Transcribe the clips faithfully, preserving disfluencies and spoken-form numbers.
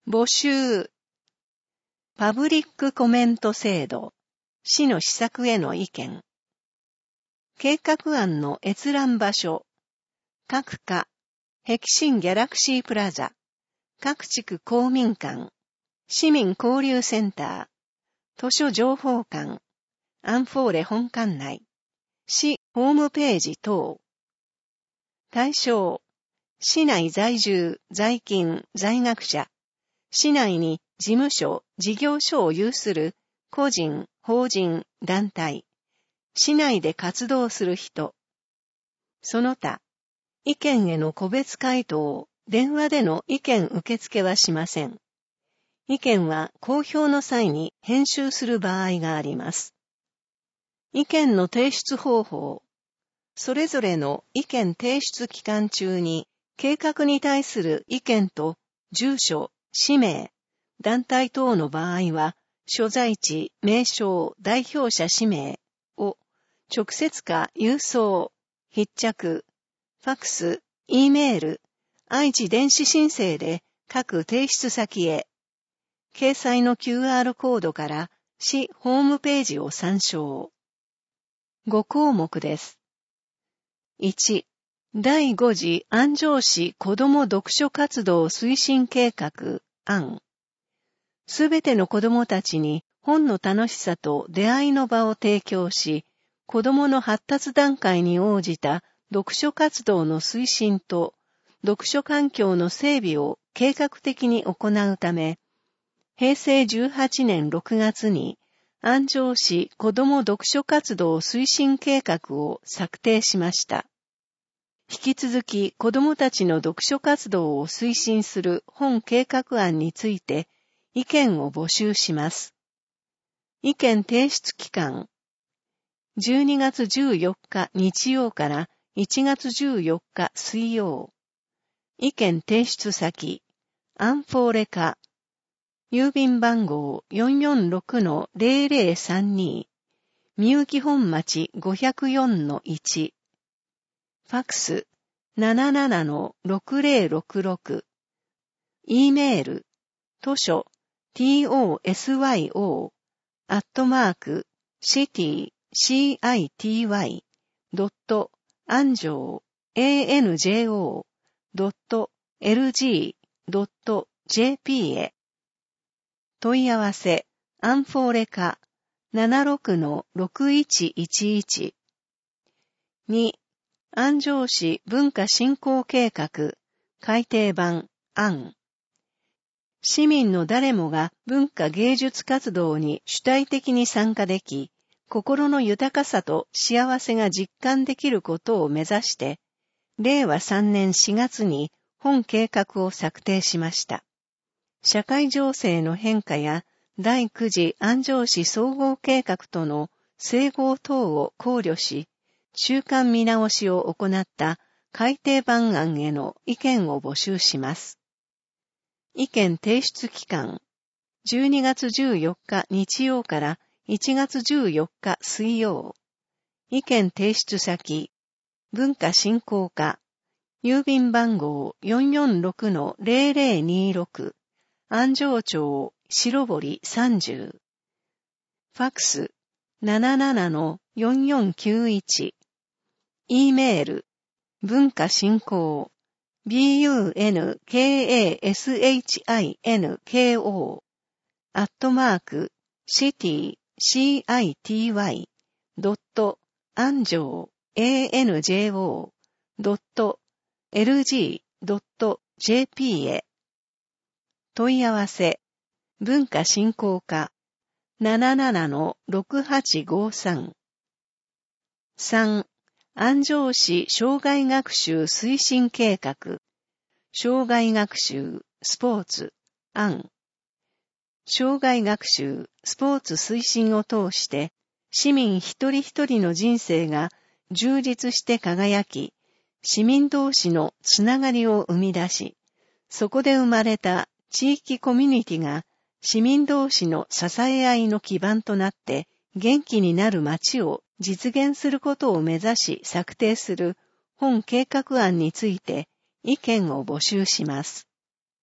募集。パブリックコメント制度。市の施策への意見。計画案の閲覧場所。各課、碧新ギャラクシープラザ。各地区公民館。市民交流センター。図書情報館。アンフォーレ本館内。市ホームページ等。対象。市内在住、在勤、在学者。市内に事務所、事業所を有する個人、法人、団体。市内で活動する人。その他、意見への個別回答、電話での意見受付はしません。意見は公表の際に編集する場合があります。意見の提出方法。それぞれの意見提出期間中に、計画に対する意見と住所、氏名、団体等の場合は、所在地、名称、代表者氏名を直接か郵送、筆着、ファクス、Eメール、愛知電子申請で各提出先へ、掲載の キューアール コードから市ホームページを参照。ご項目です。いち、だいご次安城市子ども読書活動推進計画案。すべての子どもたちに本の楽しさと出会いの場を提供し、子どもの発達段階に応じた読書活動の推進と読書環境の整備を計画的に行うため、へいせいじゅうはちねんろくがつに安城市子ども読書活動推進計画を策定しました。引き続き子どもたちの読書活動を推進する本計画案について意見を募集します。意見提出期間。じゅうにがつじゅうよっか日曜からいちがつじゅうよっか水曜。意見提出先。アンフォーレ課。郵便番号 よんよんろくのゼロゼロさんに。みゆき本町 ごぜろよんのいち。ファクス ななななのろくゼロろくろく。E メール、図書、tosyo、アットマーク、city、city、ドット、安城、anjo、ドット、lg、ドット、jp へ。問い合わせ、アンフォーレ課、ななろくのろくいちいちいち。に、安城市文化振興計画、改訂版、案。市民の誰もが文化芸術活動に主体的に参加でき、心の豊かさと幸せが実感できることを目指して、れいわさんねんしがつに本計画を策定しました。社会情勢の変化やだいく次安城市総合計画との整合等を考慮し、中間見直しを行った改訂版案への意見を募集します。意見提出期間。じゅうにがつじゅうよっか日曜からいちがつじゅうよっか水曜。意見提出先。文化振興課。郵便番号 よんよんろくのゼロゼロにろく。安城町白堀さんじゅう。ファクス ななななのよんよんきゅういち。E メール、文化振興、bunkaschinko、アットマーク、city、city、ドット、安城、anjo、ドット、lg、ドット、jp へ。問い合わせ、文化振興課、ななななのろくはちごさん。さん、安城市障害学習推進計画。障害学習、スポーツ、案。障害学習、スポーツ推進を通して、市民一人一人の人生が充実して輝き、市民同士のつながりを生み出し、そこで生まれた地域コミュニティが市民同士の支え合いの基盤となって元気になる街を実現することを目指し策定する本計画案について意見を募集します。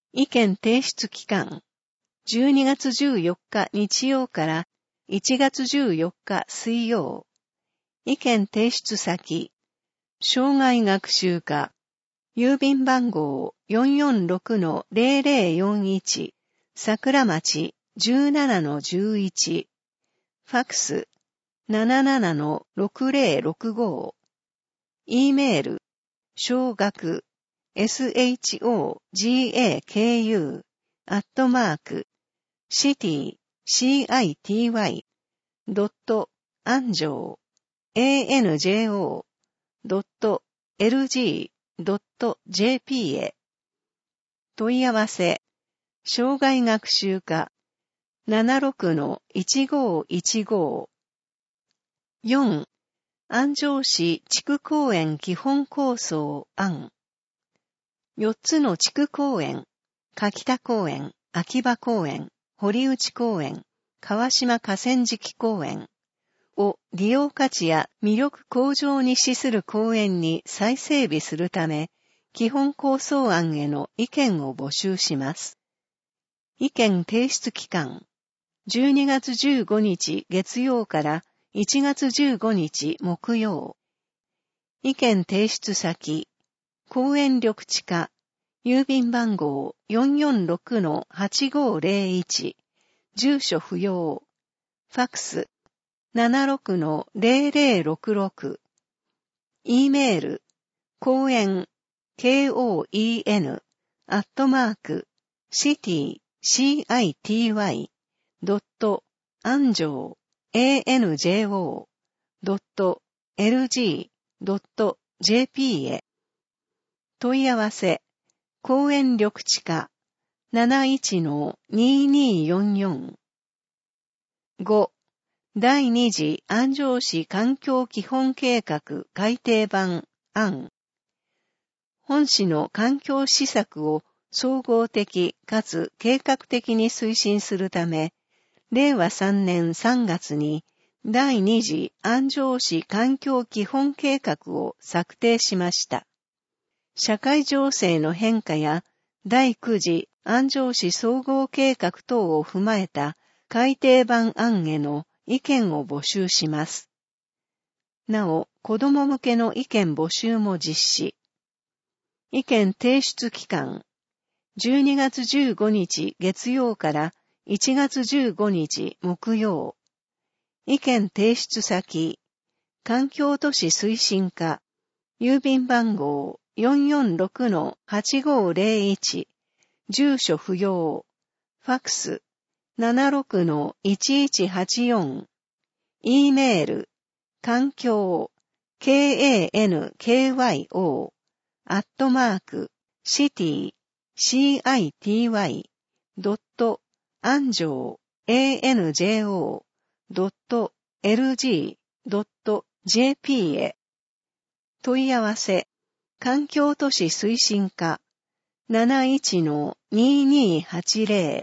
意見提出期間、じゅうにがつじゅうよっか日曜からいちがつじゅうよっか水曜。意見提出先、生涯学習課、郵便番号 よんよんろくのゼロゼロよんいち、桜町 じゅうななのじゅういち、ファクス ななななのろくゼロろくご、E メール、小学、shogaku、アットマーク、city、city、ドット、安城、anjo、ドット、lg、ドット、jp へ。問い合わせ、生涯学習課、ななろくのいちごいちご。よん、安城市地区公園基本構想案。よっつの地区公園、柿田公園、秋葉公園、堀内公園、川島河川敷公園を利用価値や魅力向上に資する公園に再整備するため、基本構想案への意見を募集します。意見提出期間、じゅうにがつじゅうごにち月曜からいちがつじゅうごにち木曜。意見提出先、公園緑地課、郵便番号 よんよんろくのはちごゼロいち、住所不要、ファクス ななろくのゼロゼロろくろく、E メール、公園、koen、アットマーク、city、city、ドット、安城、anjo、ドット、lg、ドット、jp へ。問い合わせ、公園緑地課 なないちのにによんよん。ご. 第二次安城市環境基本計画改訂版案。本市の環境施策を総合的かつ計画的に推進するため、れいわさんねんさんがつに第二次安城市環境基本計画を策定しました。社会情勢の変化や第九次安城市総合計画等を踏まえた改訂版案への意見を募集します。なお、子ども向けの意見募集も実施。意見提出期間、じゅうにがつじゅうごにち月曜からいちがつじゅうごにち木曜。意見提出先、環境都市推進課、郵便番号 よんよんろくのはちごゼロいち、住所不要、ファクス ななろくのいちいちはちよん、E メール、環境、kankyo、アットマーク、city、city、ドット、安城、anjo、ドット、lg、ドット、jp へ。問い合わせ、環境都市推進課 なないちのににはちゼロ。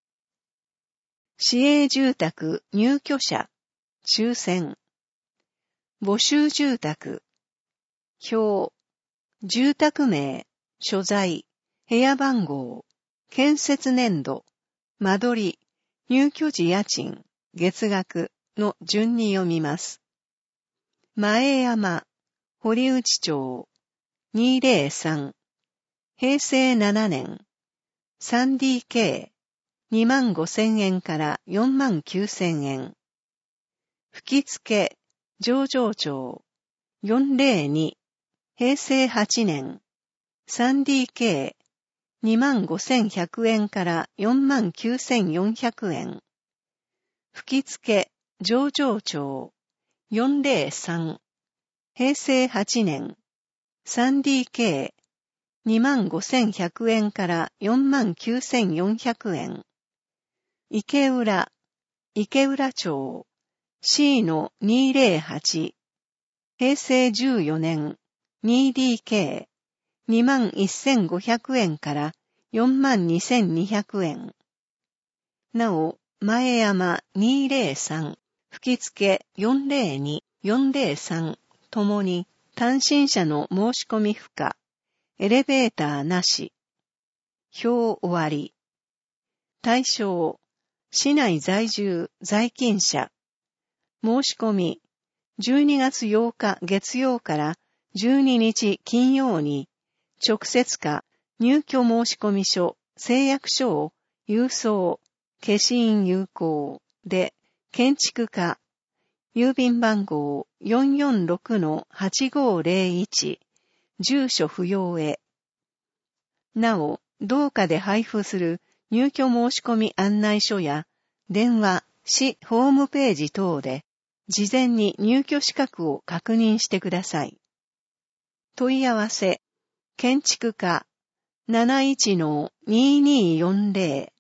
市営住宅入居者、抽選。募集住宅。表。住宅名、所在、部屋番号、建設年度、間取り、入居時家賃、月額の順に読みます。前山、堀内町、にぜろさん、へいせいななねん、スリーディーケー、にまんごせんえんからよんまんきゅうせんえん。吹付、上場町、よんぜろに、へいせいはちねん、スリーディーケー、にまんごせんひゃくえんからよんまんきゅうせんよんひゃくえん。吹付、上場町、よんぜろさん、へいせいはちねん、スリーディーケー、にまんごせんひゃくえんからよんまんきゅうせんよんひゃくえん。池浦、池浦町、シー のにぜろはち、へいせいじゅうよねん、にディーケー、にまんせんごひゃくえんからよんまんにせんにひゃくえん。なお、前山にぜろさん、吹付よんぜろに、よんぜろさんともに単身者の申し込み不可、エレベーターなし。 表終わり。対象、市内在住、在勤者。申し込み、じゅうにがつようか月曜からじゅうににち金曜に、直接か入居申込書、誓約書を郵送、消印有効で、建築家、郵便番号 よんよんろくのはちごーぜろいち、住所不要へ。なお、同課で配布する入居申込案内書や、電話、市ホームページ等で、事前に入居資格を確認してください。問い合わせ、建築課 なないちのにーにーよんぜろ。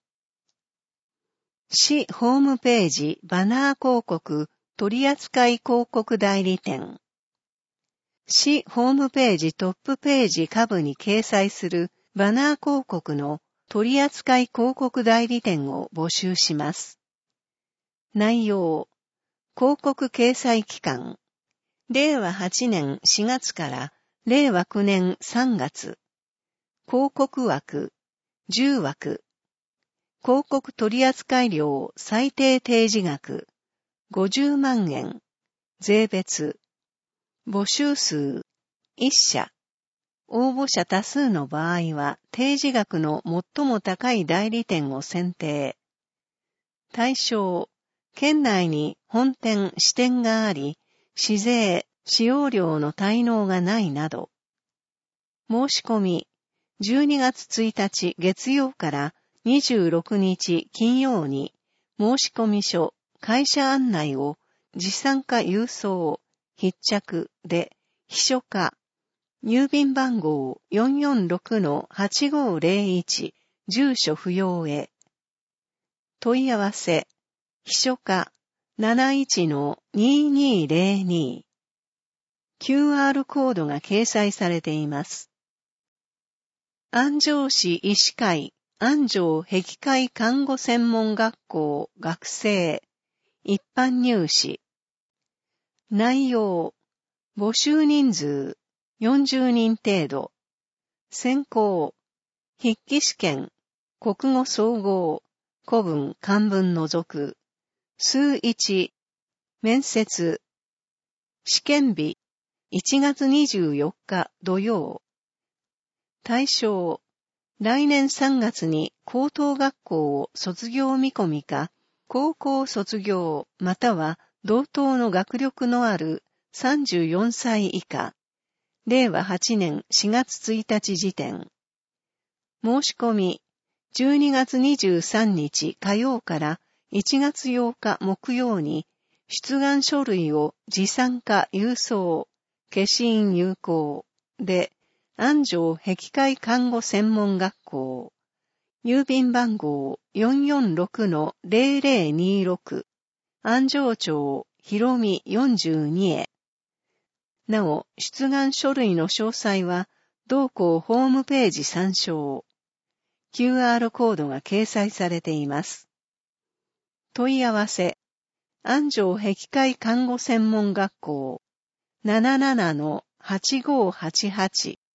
市ホームページバナー広告取扱広告代理店。市ホームページトップページ下部に掲載するバナー広告の取扱広告代理店を募集します。内容、広告掲載期間、れいわはちねんしがつかられいわきゅうねんさんがつ。広告枠、じゅうわく。広告取扱料最低提示額、ごじゅうまんえん。税別。募集数、いっしゃ。応募者多数の場合は、提示額の最も高い代理店を選定。対象、県内に本店、支店があり、市税、使用料の滞納がないなど。申し込み、じゅうにがつついたち月曜からにじゅうろくにち金曜に、申込書、会社案内を持参か郵送、必着で、秘書課、郵便番号 よんよんろくのはちごーぜろいち、住所不要へ。問い合わせ、秘書課 なないちのにーにーぜろに。キューアール コードが掲載されています。安城市医師会安城壁界看護専門学校学生一般入試。内容、募集人数よんじゅうにん程度。選考、筆記試験、国語総合、古文漢文除く。数いち、面接。試験日、いちがつにじゅうよっか土曜。対象、来年さんがつに高等学校を卒業見込みか、高校卒業または同等の学力のあるさんじゅうよんさい以下、れいわはちねんしがつついたち時点。申し込み、じゅうにがつにじゅうさんにち火曜からいちがつようか木曜に、出願書類を持参か郵送、消印有効で、安城壁界看護専門学校。郵便番号 よんよんろくのぜろぜろにろく。安城町広見よんじゅうにへ。なお、出願書類の詳細は、同校ホームページ参照。キューアール コードが掲載されています。問い合わせ。安城壁界看護専門学校 ななななのはちごーはちはち